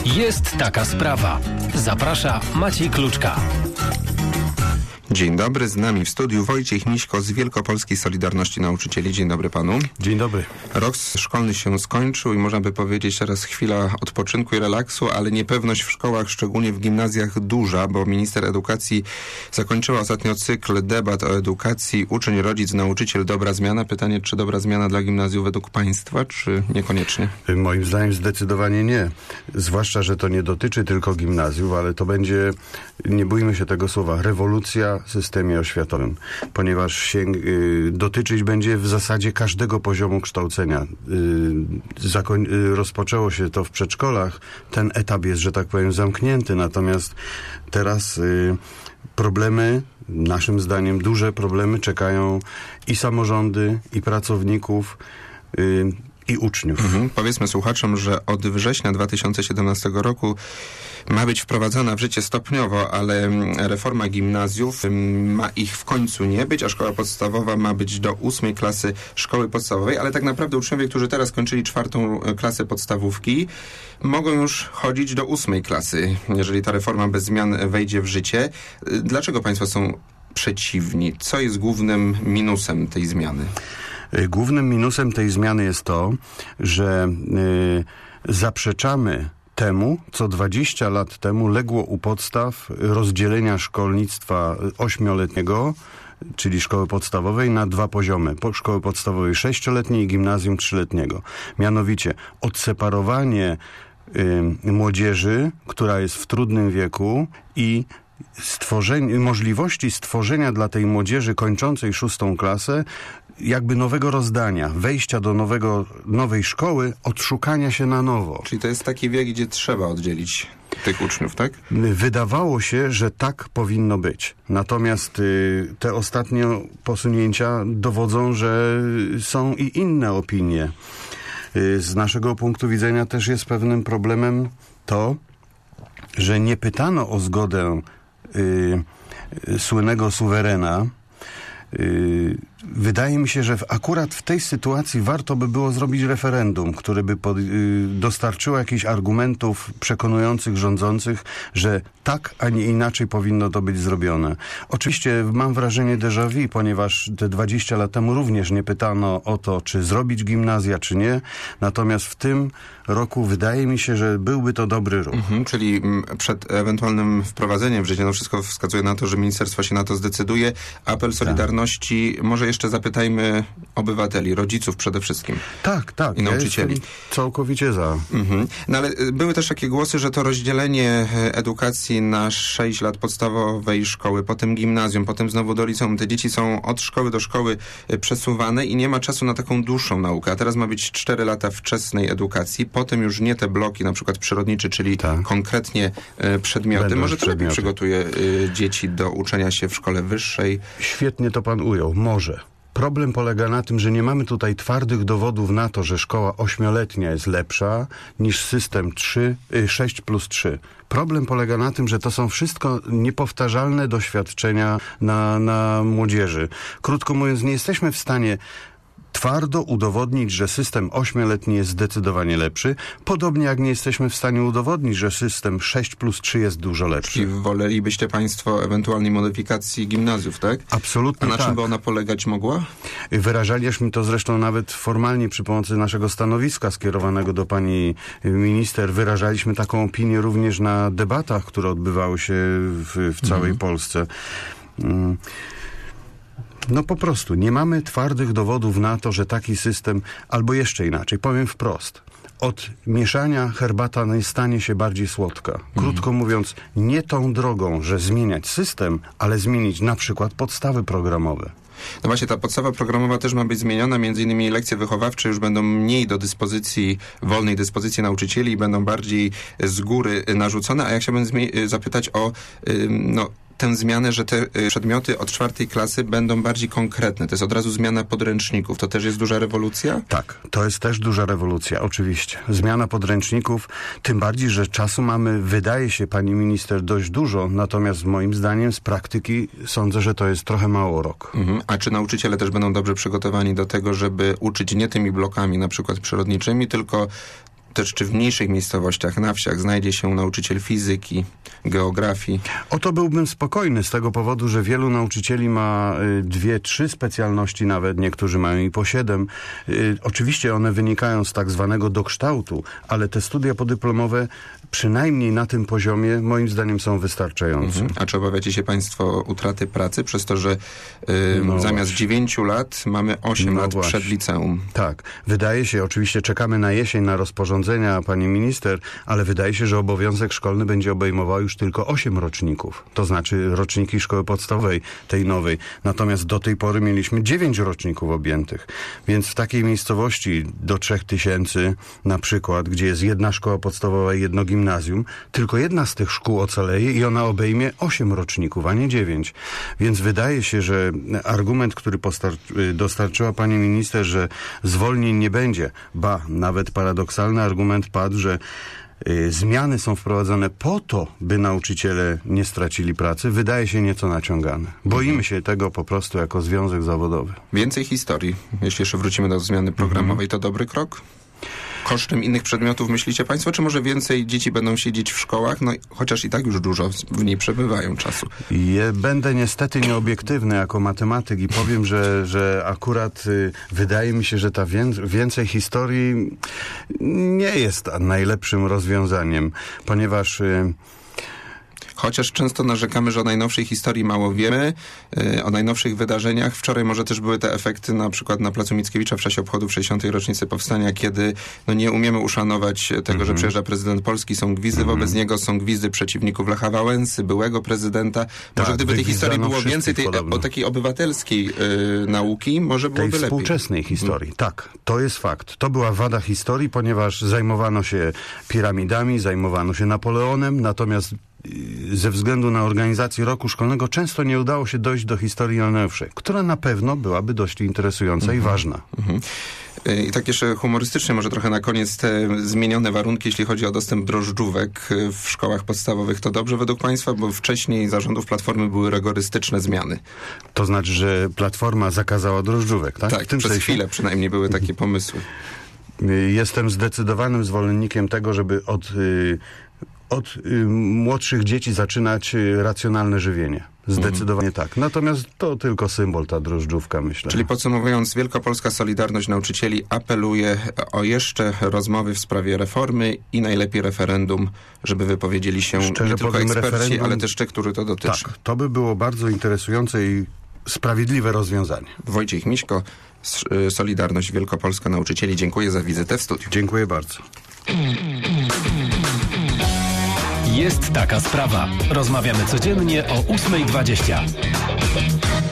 Jest taka sprawa. Zaprasza Maciej Kluczka. Dzień dobry, z nami w studiu Wojciech Miśko z Wielkopolskiej Solidarności Nauczycieli. Dzień dobry panu. Dzień dobry. Rok szkolny się skończył i można by powiedzieć teraz chwila odpoczynku i relaksu, ale niepewność w szkołach, szczególnie w gimnazjach duża, bo minister edukacji zakończyła ostatnio cykl debat o edukacji. Uczeń, rodzic, nauczyciel, dobra zmiana. Pytanie, czy dobra zmiana dla gimnazjów według państwa, czy niekoniecznie? Moim zdaniem zdecydowanie nie. Zwłaszcza, że to nie dotyczy tylko gimnazjów, ale to będzie, nie bójmy się tego słowa, rewolucja w systemie oświatowym, ponieważ dotyczyć będzie w zasadzie każdego poziomu kształcenia. Rozpoczęło się to w przedszkolach. Ten etap jest, że tak powiem, zamknięty, natomiast teraz problemy, naszym zdaniem duże problemy czekają i samorządy, i pracowników, i uczniów. Powiedzmy słuchaczom, że od września 2017 roku ma być wprowadzona w życie stopniowo, ale reforma gimnazjów ma ich w końcu nie być, a szkoła podstawowa ma być do 8 klasy szkoły podstawowej, ale tak naprawdę uczniowie, którzy teraz kończyli 4. klasę podstawówki, mogą już chodzić do 8 klasy, jeżeli ta reforma bez zmian wejdzie w życie. Dlaczego państwo są przeciwni? Co jest głównym minusem tej zmiany? Głównym minusem tej zmiany jest to, że zaprzeczamy temu, co 20 lat temu legło u podstaw rozdzielenia szkolnictwa 8-letniego, czyli szkoły podstawowej, na 2 poziomy. Szkoły podstawowej 6-letniej i gimnazjum 3-letniego. Mianowicie odseparowanie młodzieży, która jest w trudnym wieku, i możliwości stworzenia dla tej młodzieży kończącej 6. klasę jakby nowego rozdania, wejścia do nowej szkoły, odszukania się na nowo. Czyli to jest taki wiek, gdzie trzeba oddzielić tych uczniów, tak? Wydawało się, że tak powinno być. Natomiast te ostatnie posunięcia dowodzą, że są i inne opinie. Z naszego punktu widzenia też jest pewnym problemem to, że nie pytano o zgodę słynnego suwerena. Wydaje mi się, że akurat w tej sytuacji warto by było zrobić referendum, które by dostarczyło jakichś argumentów przekonujących rządzących, że tak, a nie inaczej powinno to być zrobione. Oczywiście mam wrażenie déjà vu, ponieważ te 20 lat temu również nie pytano o to, czy zrobić gimnazja, czy nie. Natomiast w tym roku wydaje mi się, że byłby to dobry ruch. Czyli przed ewentualnym wprowadzeniem w życie, wszystko wskazuje na to, że ministerstwo się na to zdecyduje. Apel Solidarności, może jeszcze zapytajmy obywateli, rodziców przede wszystkim. Tak. I nauczycieli. Ja całkowicie za. No ale były też takie głosy, że to rozdzielenie edukacji na 6 lat podstawowej szkoły, potem gimnazjum, potem znowu do liceum. Te dzieci są od szkoły do szkoły przesuwane i nie ma czasu na taką dłuższą naukę. A teraz ma być 4 lata wczesnej edukacji, potem już nie te bloki, na przykład przyrodnicze, czyli konkretnie przedmioty. Może to lepiej przygotuje dzieci do uczenia się w szkole wyższej. Świetnie to pan ujął. Może. Problem polega na tym, że nie mamy tutaj twardych dowodów na to, że szkoła 8-letnia jest lepsza niż system 6+3. Problem polega na tym, że to są wszystko niepowtarzalne doświadczenia na młodzieży. Krótko mówiąc, nie jesteśmy w stanie twardo udowodnić, że system 8-letni jest zdecydowanie lepszy, podobnie jak nie jesteśmy w stanie udowodnić, że system 6+3 jest dużo lepszy. Czyli wolelibyście państwo ewentualnej modyfikacji gimnazjów, tak? Absolutnie tak. A na czym by ona polegać mogła? Wyrażaliśmy to zresztą nawet formalnie przy pomocy naszego stanowiska skierowanego do pani minister. Wyrażaliśmy taką opinię również na debatach, które odbywały się w całej Polsce. No po prostu nie mamy twardych dowodów na to, że taki system, albo jeszcze inaczej, powiem wprost, od mieszania herbata nie stanie się bardziej słodka. Krótko mówiąc, nie tą drogą, że zmieniać system, ale zmienić na przykład podstawy programowe. No właśnie, ta podstawa programowa też ma być zmieniona, między innymi lekcje wychowawcze już będą mniej do dyspozycji, wolnej dyspozycji nauczycieli i będą bardziej z góry narzucone, a ja chciałbym zapytać o tę zmianę, że te przedmioty od 4. klasy będą bardziej konkretne. To jest od razu zmiana podręczników. To też jest duża rewolucja? Tak, to jest też duża rewolucja, oczywiście. Zmiana podręczników, tym bardziej, że czasu mamy, wydaje się, pani minister, dość dużo, natomiast moim zdaniem z praktyki sądzę, że to jest trochę mało rok. A czy nauczyciele też będą dobrze przygotowani do tego, żeby uczyć nie tymi blokami, na przykład przyrodniczymi, tylko też czy w mniejszych miejscowościach, na wsiach znajdzie się nauczyciel fizyki, geografii? O to byłbym spokojny z tego powodu, że wielu nauczycieli ma 2-3 specjalności nawet, niektórzy mają i po 7. Oczywiście one wynikają z tak zwanego dokształtu, ale te studia podyplomowe przynajmniej na tym poziomie moim zdaniem są wystarczające. A czy obawiacie się państwo utraty pracy przez to, że zamiast 9 lat mamy 8 lat przed liceum? Tak. Wydaje się, oczywiście czekamy na jesień na rozporządzenia pani minister, ale wydaje się, że obowiązek szkolny będzie obejmował już tylko 8 roczników. To znaczy roczniki szkoły podstawowej, tej nowej. Natomiast do tej pory mieliśmy 9 roczników objętych. Więc w takiej miejscowości do 3000 na przykład, gdzie jest jedna szkoła podstawowa i jedno gimnazjum, tylko jedna z tych szkół ocaleje i ona obejmie 8 roczników, a nie 9. Więc wydaje się, że argument, który dostarczyła pani minister, że zwolnień nie będzie, ba, nawet paradoksalny argument padł, że zmiany są wprowadzone po to, by nauczyciele nie stracili pracy, wydaje się nieco naciągane. Boimy się tego po prostu jako związek zawodowy. Więcej historii. Jeśli jeszcze wrócimy do zmiany programowej, to dobry krok? Kosztem innych przedmiotów myślicie państwo, czy może więcej dzieci będą siedzieć w szkołach? No chociaż i tak już dużo w niej przebywają czasu. Będę niestety nieobiektywny jako matematyk i powiem, że akurat wydaje mi się, że ta więcej historii nie jest najlepszym rozwiązaniem, ponieważ Chociaż często narzekamy, że o najnowszej historii mało wiemy, o najnowszych wydarzeniach. Wczoraj może też były te efekty na przykład na Placu Mickiewicza w czasie obchodów 60. rocznicy powstania, kiedy nie umiemy uszanować tego, że przyjeżdża prezydent Polski, są gwizdy wobec niego, są gwizdy przeciwników Lecha Wałęsy, byłego prezydenta. Może gdyby tej historii było więcej, o takiej obywatelskiej nauki, może byłoby lepiej. Tej współczesnej historii, tak. To jest fakt. To była wada historii, ponieważ zajmowano się piramidami, zajmowano się Napoleonem, natomiast ze względu na organizację roku szkolnego często nie udało się dojść do historii najnowszej, która na pewno byłaby dość interesująca i ważna. I tak jeszcze humorystycznie może trochę na koniec te zmienione warunki, jeśli chodzi o dostęp drożdżówek w szkołach podstawowych. To dobrze według państwa? Bo wcześniej za rządów Platformy były rygorystyczne zmiany. To znaczy, że Platforma zakazała drożdżówek, tak? Tak, przez chwilę przynajmniej były takie pomysły. Jestem zdecydowanym zwolennikiem tego, żeby od młodszych dzieci zaczynać racjonalne żywienie. Zdecydowanie tak. Natomiast to tylko symbol, ta drożdżówka, myślę. Czyli podsumowując, Wielkopolska Solidarność Nauczycieli apeluje o jeszcze rozmowy w sprawie reformy i najlepiej referendum, żeby wypowiedzieli się nie tylko eksperci, ale też ci, który to dotyczy. Tak, to by było bardzo interesujące i sprawiedliwe rozwiązanie. Wojciech Miśko, Solidarność Wielkopolska Nauczycieli. Dziękuję za wizytę w studiu. Dziękuję bardzo. Jest taka sprawa. Rozmawiamy codziennie o 8:20.